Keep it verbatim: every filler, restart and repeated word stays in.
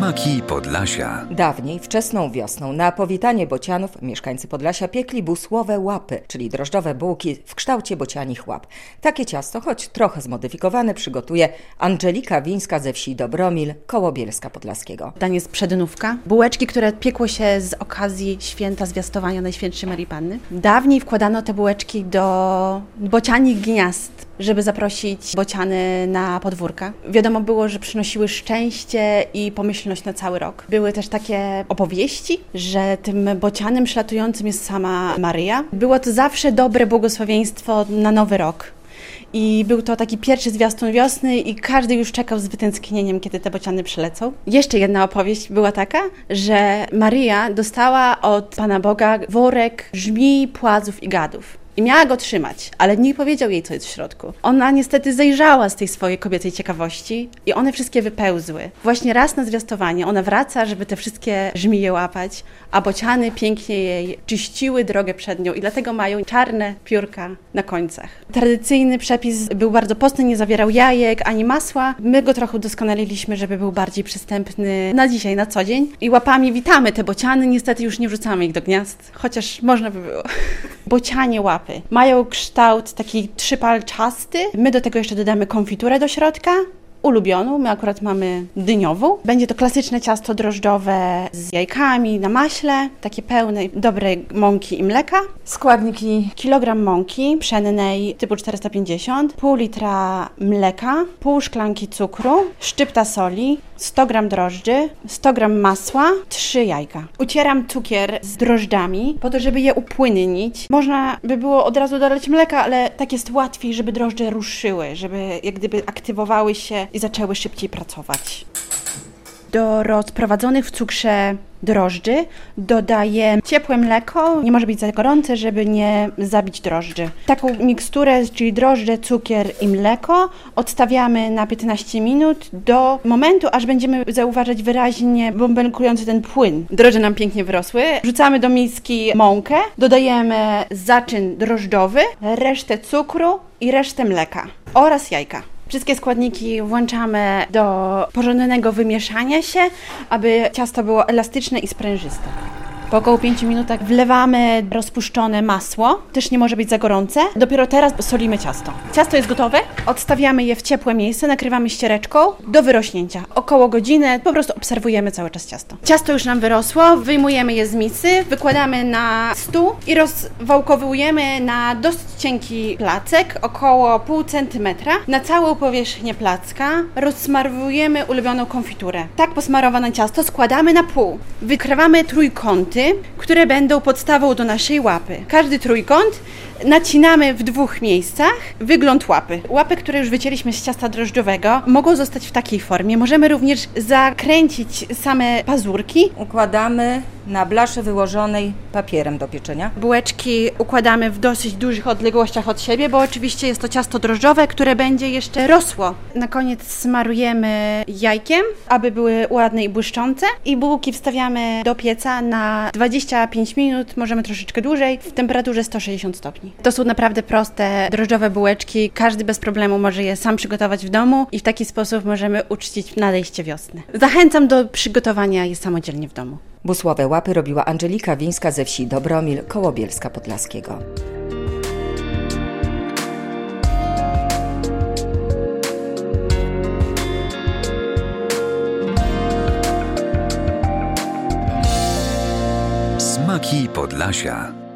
Smaki Podlasia. Dawniej, wczesną wiosną, na powitanie bocianów mieszkańcy Podlasia piekli busłowe łapy, czyli drożdżowe bułki w kształcie bocianich łap. Takie ciasto, choć trochę zmodyfikowane, przygotuje Angelika Wińska ze wsi Dobromil, koło Bielska Podlaskiego. Danie z przedynówka. Bułeczki, które piekło się z okazji święta zwiastowania Najświętszej Maryi Panny. Dawniej wkładano te bułeczki do bocianich gniazd, żeby zaprosić bociany na podwórka. Wiadomo było, że przynosiły szczęście i pomyślność na cały rok. Były też takie opowieści, że tym bocianem przylatującym jest sama Maryja. Było to zawsze dobre błogosławieństwo na nowy rok. I był to taki pierwszy zwiastun wiosny i każdy już czekał z wytęsknieniem, kiedy te bociany przylecą. Jeszcze jedna opowieść była taka, że Maryja dostała od Pana Boga worek żmij, płazów i gadów. I miała go trzymać, ale nie powiedział jej, co jest w środku. Ona niestety zajrzała z tej swojej kobiecej ciekawości i one wszystkie wypełzły. Właśnie raz na zwiastowanie ona wraca, żeby te wszystkie żmije łapać, a bociany pięknie jej czyściły drogę przed nią i dlatego mają czarne piórka na końcach. Tradycyjny przepis był bardzo postny, nie zawierał jajek ani masła. My go trochę udoskonaliliśmy, żeby był bardziej przystępny na dzisiaj, na co dzień. I łapami witamy te bociany, niestety już nie wrzucamy ich do gniazd, chociaż można by było. Bocianie łapy mają kształt taki trzypalczasty. My do tego jeszcze dodamy konfiturę do środka, ulubioną. My akurat mamy dyniową. Będzie to klasyczne ciasto drożdżowe z jajkami na maśle, takie pełne, dobrej mąki i mleka. Składniki: kilogram mąki pszennej typu czterysta pięćdziesiąt, pół litra mleka, pół szklanki cukru, szczypta soli, sto gramów drożdży, sto gramów masła, trzy jajka. Ucieram cukier z drożdżami po to, żeby je upłynnić. Można by było od razu dolać mleka, ale tak jest łatwiej, żeby drożdże ruszyły, żeby jak gdyby aktywowały się i zaczęły szybciej pracować. Do rozprowadzonych w cukrze drożdży dodaję ciepłe mleko, nie może być za gorące, żeby nie zabić drożdży. Taką miksturę, czyli drożdże, cukier i mleko, odstawiamy na piętnaście minut do momentu, aż będziemy zauważać wyraźnie bąbelkujący ten płyn. Drożdże nam pięknie wyrosły. Wrzucamy do miski mąkę, dodajemy zaczyn drożdżowy, resztę cukru i resztę mleka oraz jajka. Wszystkie składniki włączamy do porządnego wymieszania się, aby ciasto było elastyczne i sprężyste. Po około pięciu minutach wlewamy rozpuszczone masło, też nie może być za gorące. Dopiero teraz solimy ciasto. Ciasto jest gotowe, odstawiamy je w ciepłe miejsce, nakrywamy ściereczką do wyrośnięcia. Około godziny po prostu obserwujemy cały czas ciasto. Ciasto już nam wyrosło, wyjmujemy je z misy, wykładamy na stół i rozwałkowujemy na dosyć cienki placek, około pół centymetra. Na całą powierzchnię placka rozsmarowujemy ulubioną konfiturę. Tak posmarowane ciasto składamy na pół. Wykrywamy trójkąty, które będą podstawą do naszej łapy. Każdy trójkąt nacinamy w dwóch miejscach wygląd łapy. Łapy, które już wycięliśmy z ciasta drożdżowego, mogą zostać w takiej formie. Możemy również zakręcić same pazurki. Układamy na blaszy wyłożonej papierem do pieczenia. Bułeczki układamy w dosyć dużych odległościach od siebie, bo oczywiście jest to ciasto drożdżowe, które będzie jeszcze rosło. Na koniec smarujemy jajkiem, aby były ładne i błyszczące, i bułki wstawiamy do pieca na dwadzieścia pięć minut, możemy troszeczkę dłużej, w temperaturze sto sześćdziesiąt stopni. To są naprawdę proste, drożdżowe bułeczki. Każdy bez problemu może je sam przygotować w domu i w taki sposób możemy uczcić nadejście wiosny. Zachęcam do przygotowania je samodzielnie w domu. Busłowe łapy robiła Angelika Wińska ze wsi Dobromil, koło Bielska Podlaskiego. Smaki Podlasia.